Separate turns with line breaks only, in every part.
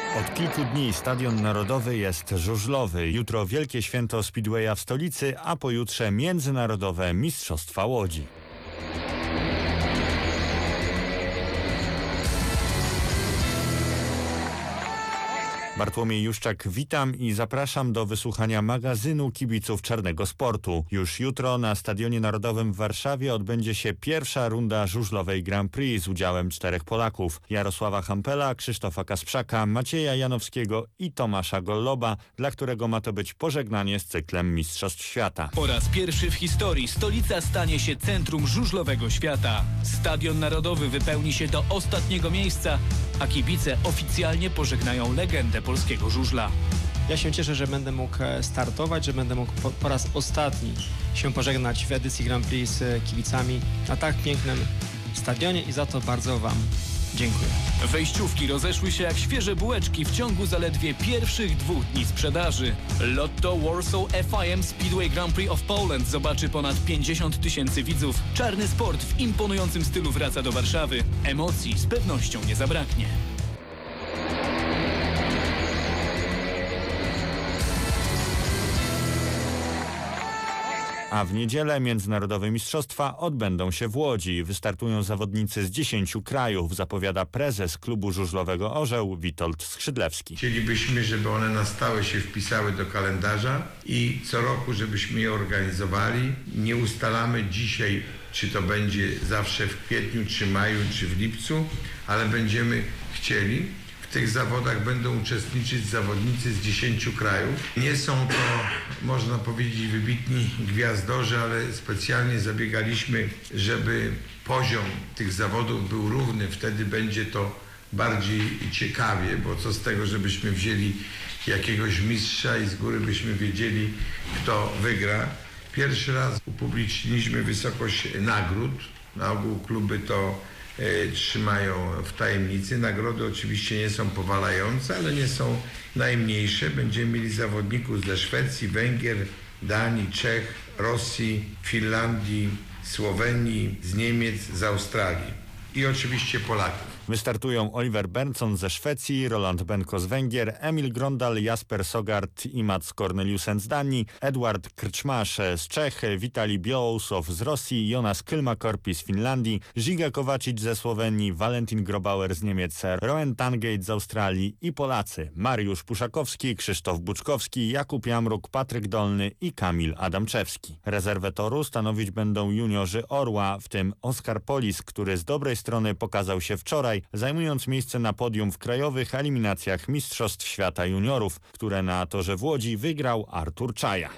Od kilku dni Stadion Narodowy jest żużlowy. Jutro wielkie święto Speedwaya w stolicy, a pojutrze międzynarodowe Mistrzostwa Łodzi. Bartłomiej Juszczak, witam i zapraszam do wysłuchania magazynu kibiców czarnego sportu. Już jutro na Stadionie Narodowym w Warszawie odbędzie się pierwsza runda żużlowej Grand Prix z udziałem 4 Polaków: Jarosława Hampela, Krzysztofa Kasprzaka, Macieja Janowskiego i Tomasza Golloba, dla którego ma to być pożegnanie z cyklem Mistrzostw Świata.
Po raz pierwszy w historii stolica stanie się centrum żużlowego świata. Stadion Narodowy wypełni się do ostatniego miejsca, a kibice oficjalnie pożegnają legendę polskiego żużla.
Ja się cieszę, że będę mógł startować, że będę mógł po raz ostatni się pożegnać w edycji Grand Prix z kibicami na tak pięknym stadionie i za to bardzo Wam dziękuję.
Wejściówki rozeszły się jak świeże bułeczki w ciągu zaledwie pierwszych 2 dni sprzedaży. Lotto Warsaw FIM Speedway Grand Prix of Poland zobaczy ponad 50 000 widzów. Czarny sport w imponującym stylu wraca do Warszawy. Emocji z pewnością nie zabraknie.
A w niedzielę międzynarodowe mistrzostwa odbędą się w Łodzi. Wystartują zawodnicy z 10 krajów, zapowiada prezes klubu żużlowego Orzeł Witold Skrzydlewski.
Chcielibyśmy, żeby one na stałe się wpisały do kalendarza i co roku, żebyśmy je organizowali. Nie ustalamy dzisiaj, czy to będzie zawsze w kwietniu, czy maju, czy w lipcu, ale będziemy chcieli. W tych zawodach będą uczestniczyć zawodnicy z 10 krajów. Nie są to, można powiedzieć, wybitni gwiazdorzy, ale specjalnie zabiegaliśmy, żeby poziom tych zawodów był równy. Wtedy będzie to bardziej ciekawie, bo co z tego, żebyśmy wzięli jakiegoś mistrza i z góry byśmy wiedzieli, kto wygra. Pierwszy raz upubliczniliśmy wysokość nagród. Na ogół kluby to trzymają w tajemnicy. Nagrody oczywiście nie są powalające, ale nie są najmniejsze. Będziemy mieli zawodników ze Szwecji, Węgier, Danii, Czech, Rosji, Finlandii, Słowenii, z Niemiec, z Australii i oczywiście Polaków.
Wystartują Oliver Bernson ze Szwecji, Roland Benko z Węgier, Emil Grondal, Jasper Sogard i Mats Corneliusen z Danii, Edward Krczmasz z Czech, Witali Białousov z Rosji, Jonas Kylmäkorpi z Finlandii, Žiga Kovačić ze Słowenii, Valentin Grobauer z Niemiec, Rowan Tangate z Australii i Polacy: Mariusz Puszakowski, Krzysztof Buczkowski, Jakub Jamruk, Patryk Dolny i Kamil Adamczewski. Rezerwę toru stanowić będą juniorzy Orła, w tym Oskar Polis, który z dobrej strony pokazał się wczoraj, zajmując miejsce na podium w krajowych eliminacjach Mistrzostw Świata Juniorów, które na torze w Łodzi wygrał Artur Czaja.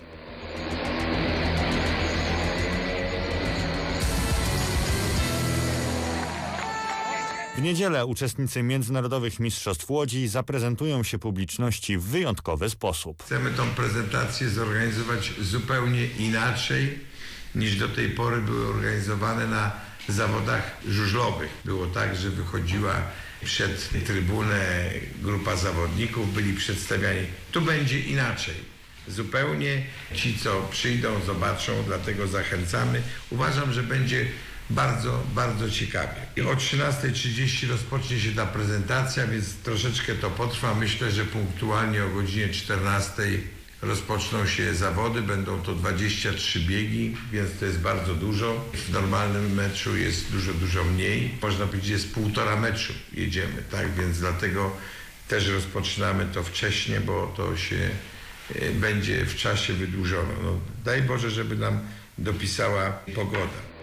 W niedzielę uczestnicy międzynarodowych mistrzostw Łodzi zaprezentują się publiczności w wyjątkowy sposób.
Chcemy tą prezentację zorganizować zupełnie inaczej, niż do tej pory były organizowane na zawodach żużlowych. Było tak, że wychodziła przed trybunę grupa zawodników, byli przedstawiani. Tu będzie inaczej. Zupełnie ci, co przyjdą, zobaczą, dlatego zachęcamy. Uważam, że będzie bardzo, bardzo ciekawie. I o 13:30 rozpocznie się ta prezentacja, więc troszeczkę to potrwa. Myślę, że punktualnie o godzinie 14:00 rozpoczną się zawody, będą to 23 biegi, więc to jest bardzo dużo. W normalnym meczu jest dużo mniej. Można powiedzieć, jest 1,5 meczu jedziemy, tak? Więc dlatego też rozpoczynamy to wcześniej, bo to się będzie w czasie wydłużone. No, daj Boże, żeby nam dopisała pogoda.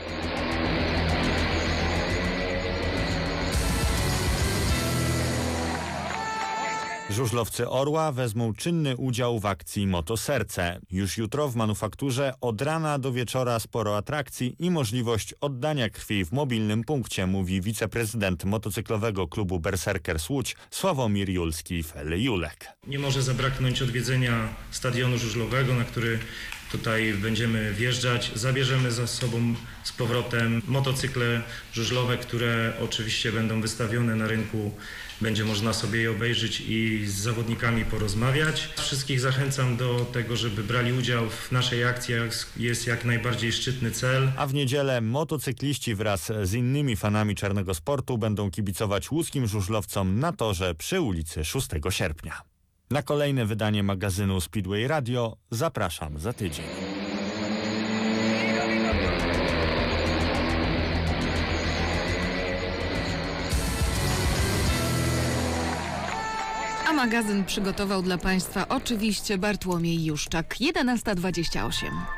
Żużlowcy Orła wezmą czynny udział w akcji Motoserce. Już jutro w manufakturze od rana do wieczora sporo atrakcji i możliwość oddania krwi w mobilnym punkcie, mówi wiceprezydent motocyklowego klubu Berserkers Łódź Sławomir Julski-Julek.
Nie może zabraknąć odwiedzenia stadionu żużlowego, na który Tutaj będziemy wjeżdżać, zabierzemy za sobą z powrotem motocykle żużlowe, które oczywiście będą wystawione na rynku. Będzie można sobie je obejrzeć i z zawodnikami porozmawiać. Wszystkich zachęcam do tego, żeby brali udział w naszej akcji. Jest jak najbardziej szczytny cel.
A w niedzielę motocykliści wraz z innymi fanami czarnego sportu będą kibicować łódzkim żużlowcom na torze przy ulicy 6 sierpnia. Na kolejne wydanie magazynu Speedway Radio zapraszam za tydzień.
A magazyn przygotował dla Państwa oczywiście Bartłomiej Juszczak, 11:28.